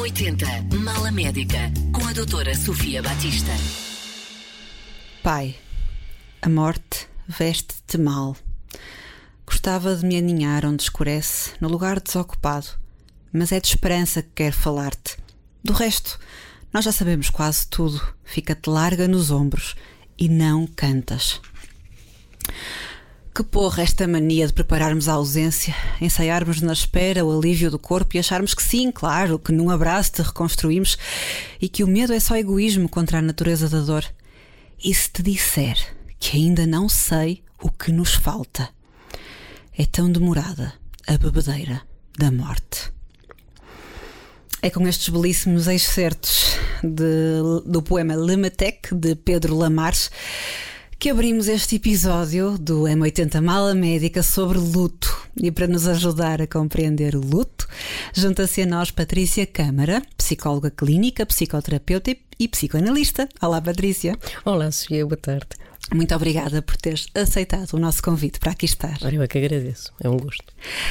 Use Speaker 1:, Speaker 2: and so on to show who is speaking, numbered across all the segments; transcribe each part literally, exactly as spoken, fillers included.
Speaker 1: oitenta Mala Médica, com a doutora Sofia Batista.
Speaker 2: Pai, a morte veste-te mal. Gostava de me aninhar onde escurece, no lugar desocupado, mas é de esperança que quero falar-te. Do resto, nós já sabemos quase tudo. Fica-te larga nos ombros e não cantas. Que porra esta mania de prepararmos a ausência, ensaiarmos na espera o alívio do corpo e acharmos que sim, claro, que num abraço te reconstruímos e que o medo é só egoísmo contra a natureza da dor. E se te disser que ainda não sei o que nos falta? É tão demorada a bebedeira da morte. É com estes belíssimos excertos de, do poema Le Metec, de Pedro Lamarche, que abrimos este episódio do M oitenta Mala Médica sobre luto. E para nos ajudar a compreender o luto, junta-se a nós Patrícia Câmara, psicóloga clínica, psicoterapeuta e psicoanalista. Olá, Patrícia.
Speaker 3: Olá, Sofia, boa tarde.
Speaker 2: Muito obrigada por teres aceitado o nosso convite para aqui estar.
Speaker 3: Ora, eu é que agradeço, é um gosto.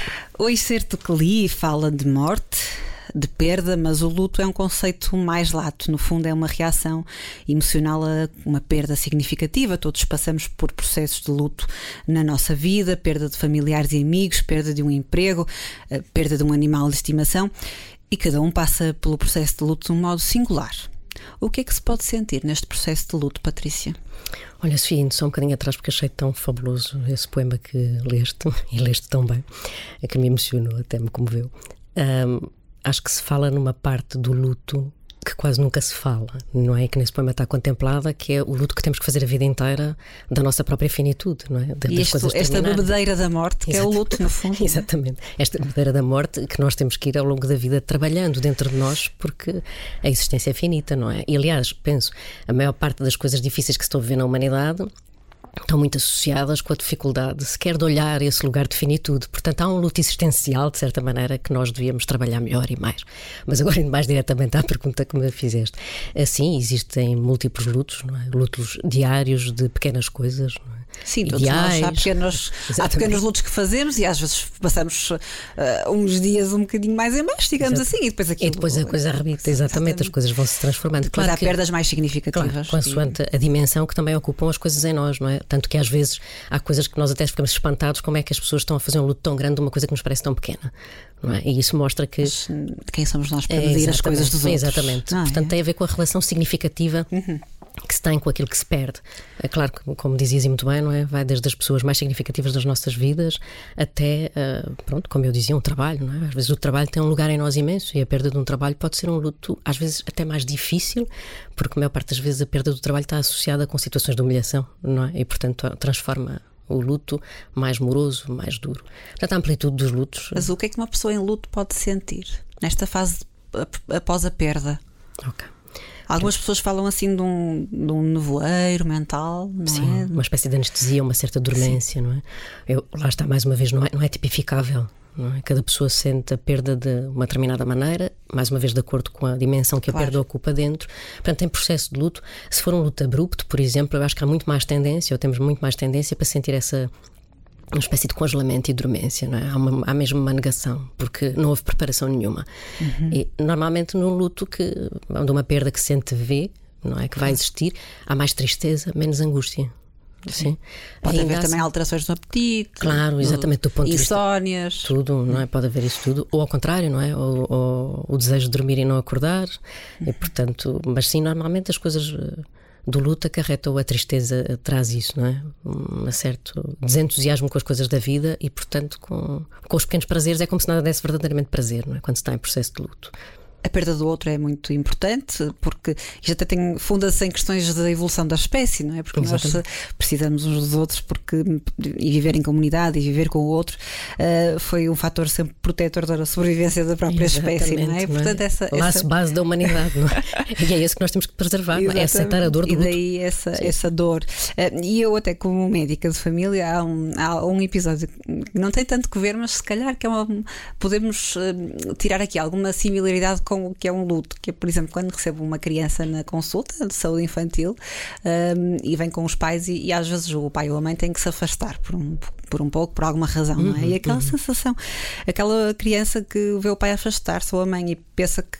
Speaker 2: O excerto que li fala de morte, de perda, mas o luto é um conceito mais lato. No fundo é uma reação emocional a uma perda significativa. Todos passamos por processos de luto na nossa vida, perda de familiares e amigos, perda de um emprego, perda de um animal de estimação, e cada um passa pelo processo de luto de um modo singular. O que é que se pode sentir neste processo de luto, Patrícia?
Speaker 3: Olha, Sofia, indo só um bocadinho atrás, porque achei tão fabuloso esse poema que leste, e leste tão bem, que me emocionou, até me comoveu. Um, Acho que se fala numa parte do luto que quase nunca se fala, não é? Que nesse poema está contemplada, que é o luto que temos que fazer a vida inteira da nossa própria finitude, não é?
Speaker 2: De, e este, esta bebedeira da morte, que Exato. É o luto, no fundo.
Speaker 3: Exatamente. Esta bebedeira da morte que nós temos que ir ao longo da vida trabalhando dentro de nós, porque a existência é finita, não é? E aliás, penso, a maior parte das coisas difíceis que se estão a viver na humanidade estão muito associadas com a dificuldade sequer de olhar esse lugar de finitude. Portanto, há um luto existencial, de certa maneira, que nós devíamos trabalhar melhor e mais. Mas agora, indo mais diretamente à pergunta que me fizeste. Assim, existem múltiplos lutos, não é? Lutos diários de pequenas coisas, não é?
Speaker 2: Sim, todos nós há pequenos, há pequenos lutos que fazemos e às vezes passamos uh, uns dias um bocadinho mais em baixo, digamos Exato. Assim, e depois aquilo...
Speaker 3: E depois a coisa rebita, exatamente, exatamente, as coisas vão se transformando.
Speaker 2: Claro, claro há perdas mais significativas.
Speaker 3: Claro, consoante a dimensão que também ocupam as coisas em nós, não é? Tanto que às vezes há coisas que nós até ficamos espantados como é que as pessoas estão a fazer um luto tão grande de uma coisa que nos parece tão pequena. Não é? E isso mostra que...
Speaker 2: Mas quem somos nós para medir é, as coisas dos outros?
Speaker 3: Exatamente.
Speaker 2: Não,
Speaker 3: Portanto,
Speaker 2: é?
Speaker 3: tem a ver com a relação significativa uhum. que se tem com aquilo que se perde. É claro que, como dizias muito bem, não é? Vai desde as pessoas mais significativas das nossas vidas até, uh, pronto, como eu dizia, um trabalho, não é? Às vezes o trabalho tem um lugar em nós imenso e a perda de um trabalho pode ser um luto, às vezes até mais difícil, porque a maior parte das vezes a perda do trabalho está associada com situações de humilhação, não é? E, portanto, transforma o luto mais moroso, mais duro. Portanto, a amplitude dos lutos.
Speaker 2: Mas o que é que uma pessoa em luto pode sentir nesta fase após a perda?
Speaker 3: Ok.
Speaker 2: Algumas pessoas falam assim de um, de um nevoeiro mental, não
Speaker 3: Sim,
Speaker 2: é?
Speaker 3: Uma espécie de anestesia, uma certa dormência, Sim. não é? Eu, lá está, mais uma vez, não é, não é tipificável. Não é? Cada pessoa sente a perda de uma determinada maneira, mais uma vez de acordo com a dimensão que a claro. Perda ocupa dentro. Portanto, em processo de luto, se for um luto abrupto, por exemplo, eu acho que há muito mais tendência, ou temos muito mais tendência para sentir essa uma espécie de congelamento e dormência, não é? Há, uma, há mesmo uma negação, porque não houve preparação nenhuma. Uhum. E normalmente num luto que, de uma perda que se sente vê, não é? Que vai existir, há mais tristeza, menos angústia. Sim.
Speaker 2: Pode haver também alterações no apetite.
Speaker 3: Claro, exatamente, do ponto de vista.
Speaker 2: Insónias.
Speaker 3: Tudo, não é? Pode haver isso tudo. Ou ao contrário, não é? Ou, ou o desejo de dormir e não acordar. Uhum. E portanto, mas sim, normalmente as coisas do luto acarretam, a tristeza traz isso, não é? Um certo desentusiasmo com as coisas da vida e, portanto, com, com os pequenos prazeres é como se nada desse verdadeiramente prazer, não é? Quando se está em processo de luto.
Speaker 2: A perda do outro é muito importante, porque isto até tem funda-se em questões da evolução da espécie, não é? Porque Exatamente. Nós precisamos uns dos outros, porque e viver em comunidade e viver com o outro uh, foi um fator sempre protetor da sobrevivência da própria Exatamente, espécie, não é?
Speaker 3: Não é?
Speaker 2: Portanto, essa,
Speaker 3: laço
Speaker 2: essa...
Speaker 3: base da humanidade, não é? E é esse que nós temos que preservar, não é? É aceitar a dor do
Speaker 2: e
Speaker 3: luto.
Speaker 2: E daí essa, essa dor. Uh, e eu, até como médica de família, há um, há um episódio que não tem tanto que ver, mas se calhar que é uma, podemos uh, tirar aqui alguma similaridade com o que é um luto, que é, por exemplo, quando recebo uma criança na consulta de saúde infantil um, e vem com os pais e, e às vezes o pai ou a mãe tem que se afastar por um, por um pouco, por alguma razão, uhum, não é? E aquela uhum. sensação, aquela criança que vê o pai afastar-se ou a mãe e pensa que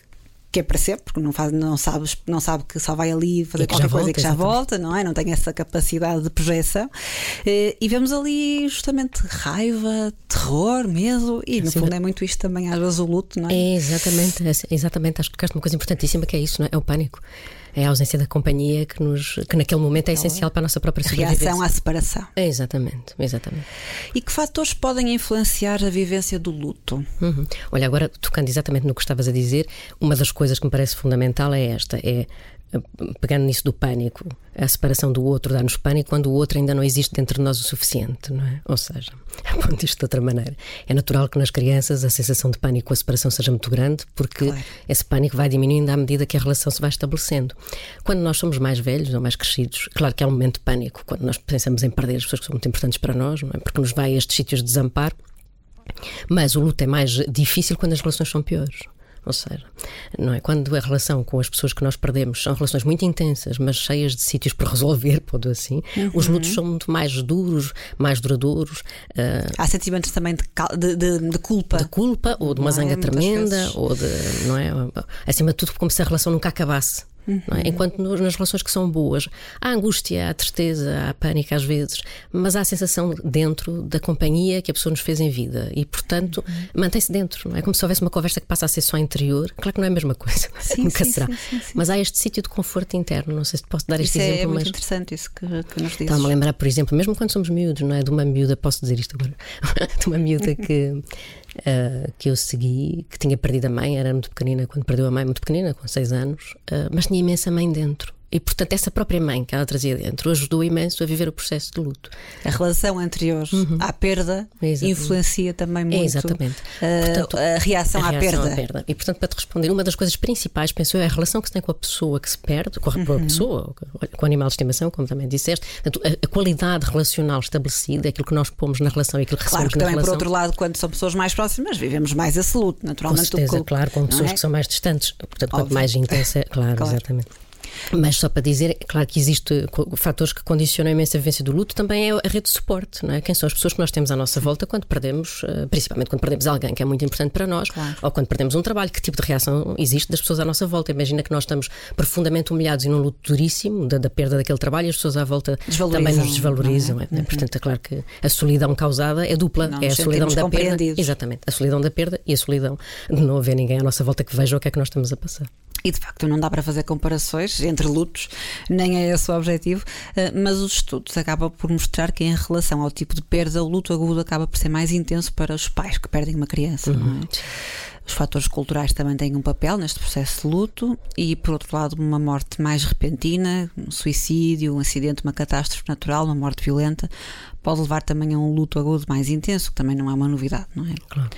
Speaker 2: que é para sempre, porque não, faz, não, sabes, não sabe que só vai ali fazer
Speaker 3: que
Speaker 2: qualquer coisa
Speaker 3: volta,
Speaker 2: e que já
Speaker 3: exatamente.
Speaker 2: volta, não é? Não tem essa capacidade de projeção. E vemos ali justamente raiva, terror, medo, e no
Speaker 3: Sim.
Speaker 2: fundo é muito isto também, às vezes o luto, não é?
Speaker 3: É exatamente, é, exatamente. Acho que tocaste uma coisa importantíssima, que é isso, não é? É o pânico. É a ausência da companhia que, nos, que naquele momento é essencial para a nossa própria sobrevivência.
Speaker 2: Reação à separação.
Speaker 3: É, exatamente, exatamente.
Speaker 2: E que fatores podem influenciar a vivência do luto?
Speaker 3: Uhum. Olha, agora tocando exatamente no que estavas a dizer, uma das coisas que me parece fundamental é esta, é pegando nisso do pânico, a separação do outro dá-nos pânico quando o outro ainda não existe dentro de nós o suficiente, não é? Ou seja, pondo isto de outra maneira, é natural que nas crianças a sensação de pânico com a separação seja muito grande, porque
Speaker 2: claro.
Speaker 3: esse pânico vai diminuindo à medida que a relação se vai estabelecendo. Quando nós somos mais velhos ou mais crescidos, claro que é um momento de pânico, quando nós pensamos em perder as pessoas que são muito importantes para nós, não é? Porque nos vai a estes sítios de desamparo, mas o luto é mais difícil quando as relações são piores. Ou seja, não é? Quando a relação com as pessoas que nós perdemos são relações muito intensas, mas cheias de sítios para resolver, pondo assim, uhum. os lutos são muito mais duros, mais duradouros. Uh,
Speaker 2: Há sentimentos também de, de, de, de culpa.
Speaker 3: De culpa, ou de uma
Speaker 2: não
Speaker 3: zanga
Speaker 2: é?
Speaker 3: tremenda, ou de, não é? Acima de tudo, como se a relação nunca acabasse.
Speaker 2: Uhum.
Speaker 3: Não é? Enquanto no, nas relações que são boas há angústia, há tristeza, há pânico às vezes, mas há a sensação dentro da companhia que a pessoa nos fez em vida e portanto uhum. mantém-se dentro, não é? Como se houvesse uma conversa que passa a ser só interior. Claro que não é a mesma coisa,
Speaker 2: sim,
Speaker 3: nunca
Speaker 2: sim,
Speaker 3: será,
Speaker 2: sim, sim, sim.
Speaker 3: Mas há este sítio de conforto interno. Não sei se te posso dar este
Speaker 2: isso
Speaker 3: exemplo,
Speaker 2: é muito
Speaker 3: mas
Speaker 2: interessante isso que, que nos dizes.
Speaker 3: Estava-me a lembrar, por exemplo, mesmo quando somos miúdos, não é? De uma miúda, posso dizer isto agora, de uma miúda que Uh, que eu segui, que tinha perdido a mãe, era muito pequenina quando perdeu a mãe, muito pequenina, com seis anos, uh, mas tinha imensa mãe dentro. E portanto essa própria mãe que ela trazia dentro ajudou imenso a viver o processo de luto.
Speaker 2: A relação anterior uhum. à perda exatamente. Influencia também muito
Speaker 3: exatamente.
Speaker 2: Uh, portanto, a, reação
Speaker 3: a
Speaker 2: à
Speaker 3: reação
Speaker 2: perda.
Speaker 3: à perda. E portanto, para te responder, uma das coisas principais, penso eu, é a relação que se tem com a pessoa que se perde, com a, uhum. pessoa, com o animal de estimação, como também disseste. Portanto, a, a qualidade relacional estabelecida, aquilo que nós pomos na relação e aquilo que recebemos
Speaker 2: claro, que
Speaker 3: na
Speaker 2: também,
Speaker 3: relação.
Speaker 2: Por outro lado, quando são pessoas mais próximas, vivemos mais esse luto, naturalmente.
Speaker 3: Com certeza,
Speaker 2: do...
Speaker 3: claro, com pessoas
Speaker 2: é?
Speaker 3: que são mais distantes. Portanto,
Speaker 2: Óbvio.
Speaker 3: Quanto mais intensa, claro,
Speaker 2: claro.
Speaker 3: exatamente. Mas só para dizer, claro que existem fatores que condicionam a imensa vivência do luto, também é a rede de suporte, não é? Quem são as pessoas que nós temos à nossa volta quando perdemos, principalmente quando perdemos alguém que é muito importante para nós,
Speaker 2: claro.
Speaker 3: Ou quando perdemos um trabalho, que tipo de reação existe das pessoas à nossa volta? Imagina que nós estamos profundamente humilhados e num luto duríssimo da, da perda daquele trabalho e as pessoas à volta também nos desvalorizam. É? É? Uhum. Portanto, é claro que a solidão causada é dupla,
Speaker 2: não
Speaker 3: é a solidão da perda. Exatamente, a solidão da perda e a solidão de não haver ninguém à nossa volta que veja o que é que nós estamos a passar.
Speaker 2: E de facto não dá para fazer comparações entre lutos, nem é esse o objetivo, mas os estudos acabam por mostrar que em relação ao tipo de perda, o luto agudo acaba por ser mais intenso para os pais que perdem uma criança, uhum. não é? Os fatores culturais também têm um papel neste processo de luto e, por outro lado, uma morte mais repentina, um suicídio, um acidente, uma catástrofe natural, uma morte violenta, pode levar também a um luto agudo mais intenso, que também não é uma novidade, não é?
Speaker 3: Claro.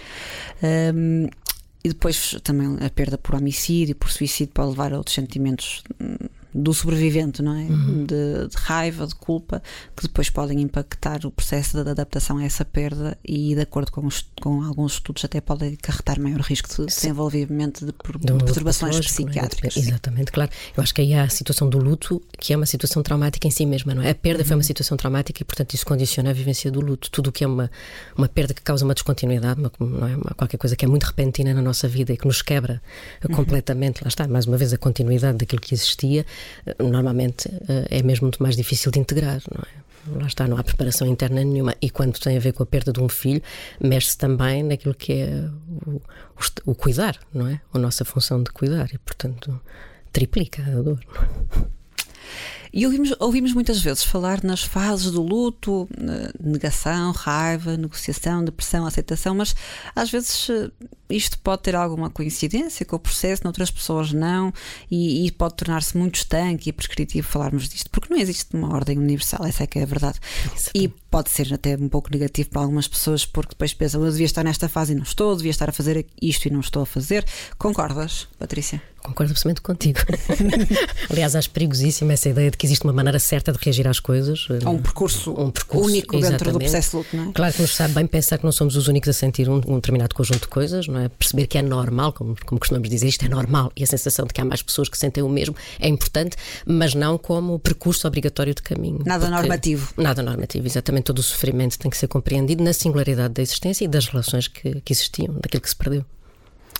Speaker 2: Um, E depois também a perda por homicídio, por suicídio, pode levar a outros sentimentos do sobrevivente, não é? Uhum. De, de raiva, de culpa, que depois podem impactar o processo de adaptação a essa perda e, de acordo com, os, com alguns estudos, até podem acarretar maior risco de desenvolvimento de, per, de perturbações psiquiátricas.
Speaker 3: É? Exatamente, claro. Eu acho que aí há a situação do luto, que é uma situação traumática em si mesma, não é? A perda uhum. foi uma situação traumática e, portanto, isso condiciona a vivência do luto. Tudo o que é uma, uma perda que causa uma descontinuidade, uma, não é? uma, qualquer coisa que é muito repentina na nossa vida e que nos quebra uhum. completamente, lá está, mais uma vez, a continuidade daquilo que existia, normalmente é mesmo muito mais difícil de integrar, não é? Lá está, não há preparação interna nenhuma. E quando tem a ver com a perda de um filho, mexe-se também naquilo que é o, o, o cuidar, não é? A nossa função de cuidar e, portanto, triplica a dor, não é?
Speaker 2: E ouvimos, ouvimos muitas vezes falar nas fases do luto, negação, raiva, negociação, depressão, aceitação, mas às vezes isto pode ter alguma coincidência com o processo, noutras pessoas não, e, e pode tornar-se muito estanque e prescritivo falarmos disto, porque não existe uma ordem universal, essa é que é a verdade. Isso. E pode ser até um pouco negativo para algumas pessoas, porque depois pensam, eu devia estar nesta fase e não estou, devia estar a fazer isto e não estou a fazer. Concordas, Patrícia?
Speaker 3: Concordo absolutamente contigo. Aliás, acho perigosíssima essa ideia de que existe uma maneira certa de reagir às coisas.
Speaker 2: Um percurso,
Speaker 3: um percurso
Speaker 2: único
Speaker 3: exatamente.
Speaker 2: Dentro do processo de luto, não é?
Speaker 3: Claro que nos sabe bem pensar que não somos os únicos a sentir um, um determinado conjunto de coisas, não é? Perceber que é normal, como, como costumamos dizer, isto é normal, e a sensação de que há mais pessoas que sentem o mesmo é importante, mas não como percurso obrigatório de caminho.
Speaker 2: Nada normativo.
Speaker 3: Nada normativo, exatamente. Todo o sofrimento tem que ser compreendido na singularidade da existência e das relações que, que existiam, daquilo que se perdeu.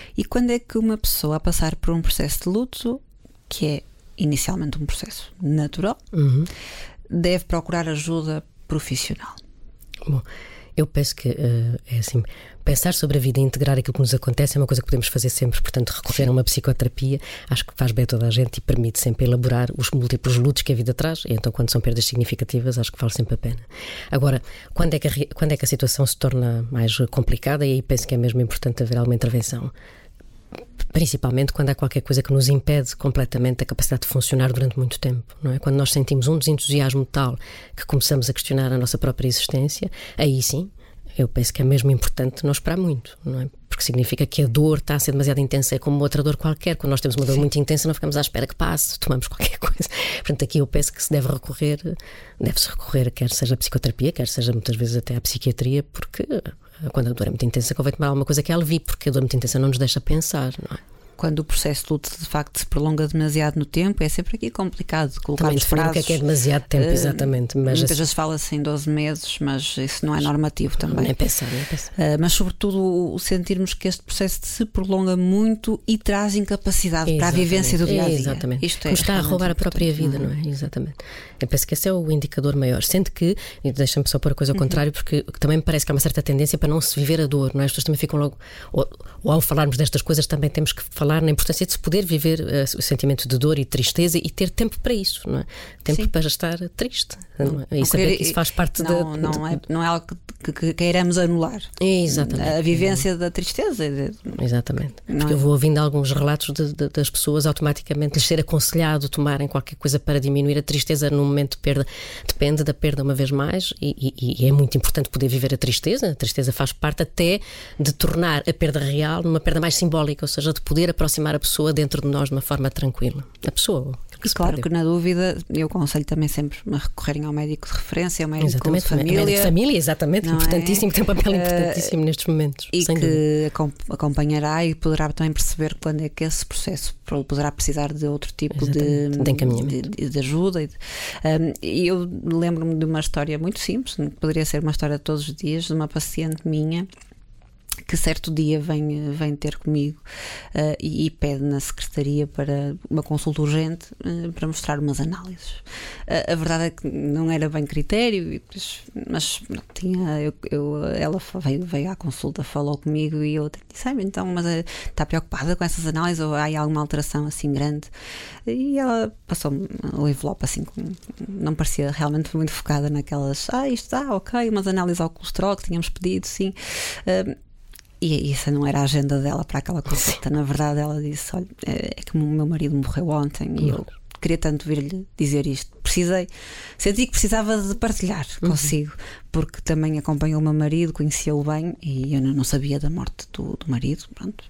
Speaker 2: E quando é que uma pessoa a passar por um processo de luto, que é inicialmente um processo natural, uhum. deve procurar ajuda profissional?
Speaker 3: Bom, eu penso que uh, é assim, pensar sobre a vida e integrar aquilo que nos acontece é uma coisa que podemos fazer sempre, portanto recorrer a uma psicoterapia acho que faz bem a toda a gente e permite sempre elaborar os múltiplos lutos que a vida traz, e então quando são perdas significativas acho que vale sempre a pena. Agora, quando é que a, quando é que a situação se torna mais complicada, e aí penso que é mesmo importante haver alguma intervenção, principalmente quando há qualquer coisa que nos impede completamente a capacidade de funcionar durante muito tempo, não é? Quando nós sentimos um desentusiasmo tal que começamos a questionar a nossa própria existência, aí sim, eu penso que é mesmo importante não esperar muito, não é? Porque significa que a dor está a ser demasiado intensa, é como outra dor qualquer. Quando nós temos uma dor sim. muito intensa, não ficamos à espera que passe, tomamos qualquer coisa. Portanto, aqui eu penso que se deve recorrer, deve-se recorrer, quer seja a psicoterapia, quer seja muitas vezes até à psiquiatria, porque quando a dor é muito intensa convém tomar alguma coisa que alivie, porque a dor muito intensa não nos deixa pensar, não é?
Speaker 2: Quando o processo de luto de facto se prolonga demasiado no tempo, é sempre aqui complicado colocar
Speaker 3: também
Speaker 2: os prazos.
Speaker 3: O que é que é demasiado tempo, uh, exatamente. Mas
Speaker 2: muitas vezes fala-se em doze meses, mas isso não é normativo também.
Speaker 3: Nem pensar, nem pensar.
Speaker 2: Uh, mas sobretudo o sentirmos que este processo se prolonga muito e traz incapacidade exatamente. Para a vivência do dia a dia.
Speaker 3: Exatamente.
Speaker 2: Isto é
Speaker 3: Como está a roubar a própria vida,
Speaker 2: não é?
Speaker 3: não é? Exatamente. Eu penso que esse é o indicador maior. Sendo que, e deixa-me só pôr a coisa ao uhum. contrário, porque também me parece que há uma certa tendência para não se viver a dor, não é? As pessoas também ficam logo. Ou, ou ao falarmos destas coisas, também temos que falar na importância de se poder viver uh, o sentimento de dor e tristeza e ter tempo para isso, não é? Tempo Sim. para estar triste. Não é? E saber querer, que isso faz parte
Speaker 2: não,
Speaker 3: da.
Speaker 2: Não é, não é algo que, que queiramos anular.
Speaker 3: Exatamente.
Speaker 2: A vivência da tristeza.
Speaker 3: Exatamente.
Speaker 2: Não
Speaker 3: Porque
Speaker 2: é?
Speaker 3: eu vou ouvindo alguns relatos de, de, das pessoas, automaticamente lhes ser aconselhado tomarem qualquer coisa para diminuir a tristeza no momento de perda. Depende da perda, uma vez mais, e, e, e é muito importante poder viver a tristeza. A tristeza faz parte até de tornar a perda real numa perda mais simbólica, ou seja, de poder aproximar a pessoa dentro de nós de uma forma tranquila. A pessoa.
Speaker 2: Que claro perdeu. Que na dúvida eu aconselho também sempre a recorrerem ao médico de referência, ao médico
Speaker 3: exatamente,
Speaker 2: de família.
Speaker 3: Médico de família, exatamente, importantíssimo, é? Tem um papel importantíssimo uh, nestes momentos.
Speaker 2: E que
Speaker 3: dúvida.
Speaker 2: acompanhará e poderá também perceber quando é que esse processo poderá precisar de outro tipo de,
Speaker 3: de encaminhamento,
Speaker 2: de, de ajuda. E um, eu lembro-me de uma história muito simples, poderia ser uma história de todos os dias, de uma paciente minha que certo dia vem, vem ter comigo uh, e, e pede na secretaria para uma consulta urgente uh, para mostrar umas análises. Uh, a verdade é que não era bem critério, mas não, tinha, eu, eu, ela veio, veio à consulta, falou comigo e eu disse, ah, então, mas uh, está preocupada com essas análises ou há alguma alteração assim grande? E ela passou-me o envelope assim, não parecia realmente muito focada naquelas, ah, isto está, ok, umas análises ao colesterol que tínhamos pedido, sim. Uh, E isso não era a agenda dela para aquela consulta. Na verdade, ela disse: olha, é que o meu marido morreu ontem e eu queria tanto vir-lhe dizer isto. Precisei, senti que precisava de partilhar uhum. consigo, porque também acompanhou o meu marido, conhecia-o bem e eu não sabia da morte do, do marido. Pronto.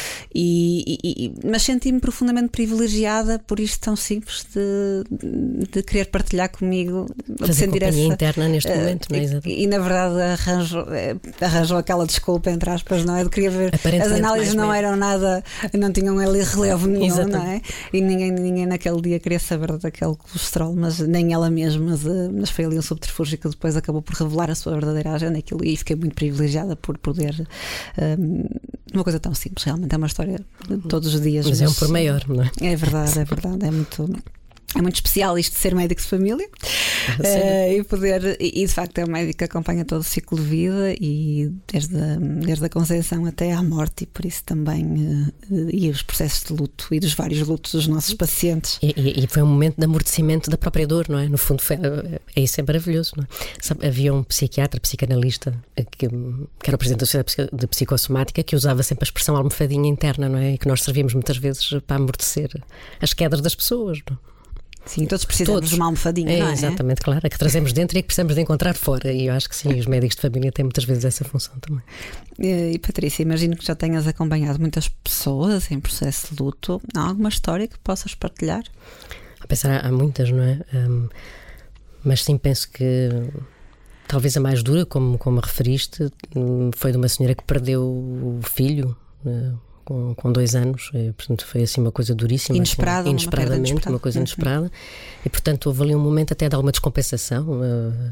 Speaker 2: E, e, mas senti-me profundamente privilegiada por isto tão simples de, de querer partilhar comigo.
Speaker 3: Fazer companhia essa, interna neste uh, momento, não é?
Speaker 2: E, e na verdade arranjou, arranjou aquela desculpa, entre aspas, não é? De querer ver. As análises não eram nada, não tinham ali relevo nenhum, exatamente. Não é? E ninguém, ninguém naquele dia queria saber daquele colesterol, mas nem ela mesma, mas, mas foi ali um subterfúgio que depois acabou por revelar a sua verdadeira agenda, aquilo, e fiquei muito privilegiada por poder um, uma coisa tão simples, realmente é uma história de todos os dias.
Speaker 3: Mas, mas é um por maior, não é?
Speaker 2: É verdade, é verdade, é muito. É muito especial isto de ser médico de família uh, e poder, e, e de facto é um médico que acompanha todo o ciclo de vida e desde a, desde a concepção até à morte, e por isso também uh, e os processos de luto e dos vários lutos dos nossos pacientes.
Speaker 3: E, e, e foi um momento de amortecimento da própria dor, não é? No fundo foi, é isso, é maravilhoso, não é? Sabe, havia um psiquiatra, psicanalista que, que era o presidente da Sociedade de Psicossomática, que usava sempre a expressão almofadinha interna, não é? E que nós servimos muitas vezes para amortecer as quedas das pessoas, não é?
Speaker 2: Sim, todos precisamos todos. de uma almofadinha, é, não é?
Speaker 3: Exatamente, claro, a que trazemos dentro e a que precisamos de encontrar fora. E eu acho que sim, os médicos de família têm muitas vezes essa função também.
Speaker 2: E, e Patrícia, imagino que já tenhas acompanhado muitas pessoas em processo de luto. Há alguma história que possas partilhar?
Speaker 3: A pensar, há muitas, não é? Um, mas sim, penso que talvez a mais dura, como, como referiste, foi de uma senhora que perdeu o filho Com, com dois anos, e, portanto foi assim uma coisa duríssima,
Speaker 2: inesperada,
Speaker 3: assim, inesperadamente,
Speaker 2: uma,
Speaker 3: uma coisa inesperada, uhum. E portanto houve ali um momento até de alguma descompensação, uh,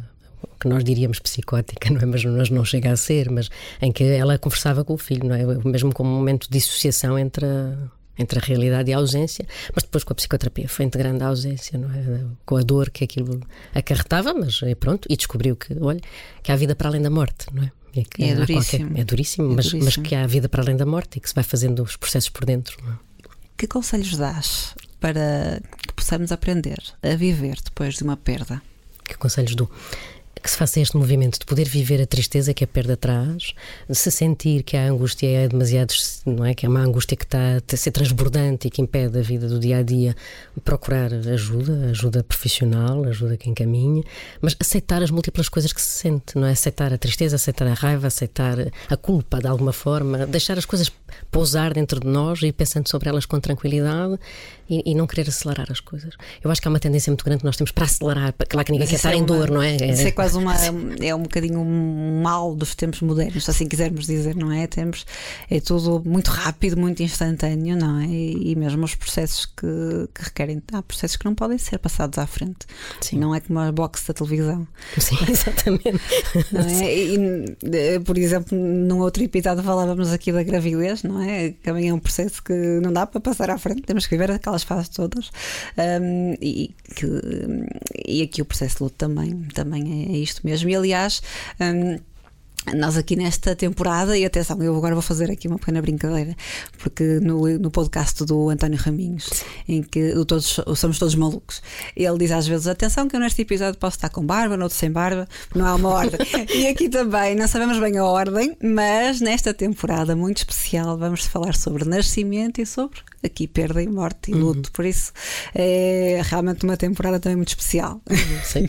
Speaker 3: que nós diríamos psicótica, não é? Mas, mas não chega a ser, mas em que ela conversava com o filho, não é? Mesmo como um momento de dissociação entre a, entre a realidade e a ausência, mas depois com a psicoterapia foi integrando a ausência, não é? Com a dor que aquilo acarretava, mas pronto, e descobriu que, olha, que há vida para além da morte, não é?
Speaker 2: E que é, duríssimo.
Speaker 3: Qualquer, é duríssimo, é mas, duríssimo. Mas que há vida para além da morte e que se vai fazendo os processos por dentro, não é?
Speaker 2: Que conselhos dás para que possamos aprender a viver depois de uma perda?
Speaker 3: Que conselhos dou? Que se faça este movimento de poder viver a tristeza que a perda traz, de se sentir que a angústia é demasiado, não é? Que é uma angústia que está a ser transbordante e que impede a vida do dia a dia, procurar ajuda, ajuda profissional, ajuda quem caminha, mas aceitar as múltiplas coisas que se sente, não é? Aceitar a tristeza, aceitar a raiva, aceitar a culpa de alguma forma, deixar as coisas pousar dentro de nós e ir pensando sobre elas com tranquilidade e, e não querer acelerar as coisas. Eu acho que há uma tendência muito grande que nós temos para acelerar, para, claro que ninguém quer estar é em dor, não é?
Speaker 2: Isso é quase uma, é um bocadinho um mal dos tempos modernos, se assim quisermos dizer, não é? Temos, é tudo muito rápido, muito instantâneo, não é? E, e mesmo os processos que, que requerem, há processos que não podem ser passados à frente. Sim. Não é como a box da televisão.
Speaker 3: Sim, exatamente.
Speaker 2: Não é? E, por exemplo, num outro episódio falávamos aqui da gravidez, não é? Que também é um processo que não dá para passar à frente, temos que viver aquelas fases todas. Um, e, que, e aqui o processo de luto também, também é isto mesmo. E aliás, um, nós aqui nesta temporada, e atenção, eu agora vou fazer aqui uma pequena brincadeira, porque no, no podcast do António Raminhos, em que o todos, somos todos malucos, ele diz às vezes: atenção, que eu neste episódio posso estar com barba, no outro sem barba, não há uma ordem. E aqui também não sabemos bem a ordem, mas nesta temporada muito especial vamos falar sobre nascimento e sobre aqui perda e morte e luto. Uhum. Por isso é realmente uma temporada também muito especial.
Speaker 3: Sim.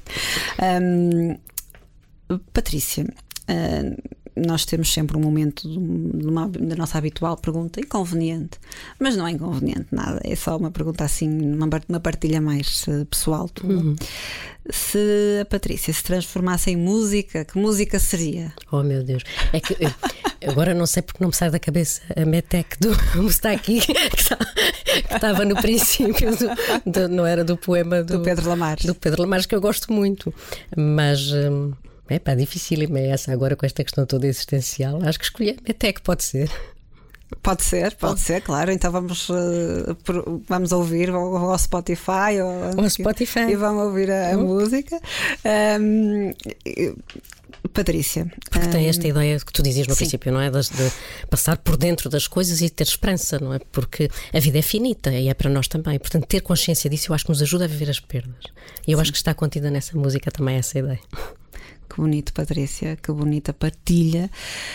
Speaker 2: um, Patrícia, Uh, nós temos sempre um momento de uma, da nossa habitual pergunta inconveniente, mas não é inconveniente nada, é só uma pergunta assim, uma, uma partilha mais uh, pessoal. Uhum. Se a Patrícia se transformasse em música, que música seria?
Speaker 3: Oh meu Deus, é que eu, agora não sei porque não me sai da cabeça a Metec do Mustaqui que estava no princípio do, do, não era do poema do,
Speaker 2: do Pedro Lamares,
Speaker 3: do Pedro Lamares, que eu gosto muito, mas um, é pá, difícil é essa agora com esta questão toda existencial. Acho que escolher até que pode ser.
Speaker 2: Pode ser, pode, pode ser, claro. Então vamos, uh, por, vamos ouvir ao, ao Spotify, ou,
Speaker 3: ao Spotify
Speaker 2: e vão ouvir a, a música. Um, Patrícia,
Speaker 3: porque tem esta ideia que tu dizias no sim. princípio, não é? De, de passar por dentro das coisas e ter esperança, não é? Porque a vida é finita e é para nós também. Portanto, ter consciência disso eu acho que nos ajuda a viver as perdas. E eu sim. acho que está contida nessa música também essa ideia.
Speaker 2: Que bonito, Patrícia, que bonita partilha.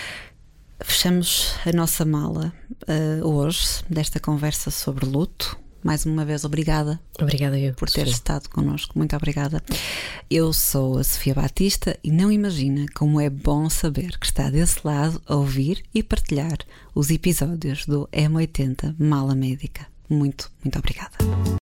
Speaker 2: Fechamos a nossa mala uh, hoje desta conversa sobre luto. Mais uma vez, obrigada.
Speaker 3: Obrigada eu
Speaker 2: por ter
Speaker 3: Sofia.
Speaker 2: estado connosco. Muito obrigada. Eu sou a Sofia Batista e não imagina como é bom saber que está desse lado a ouvir e partilhar os episódios do M oitenta Mala Médica. Muito, muito obrigada.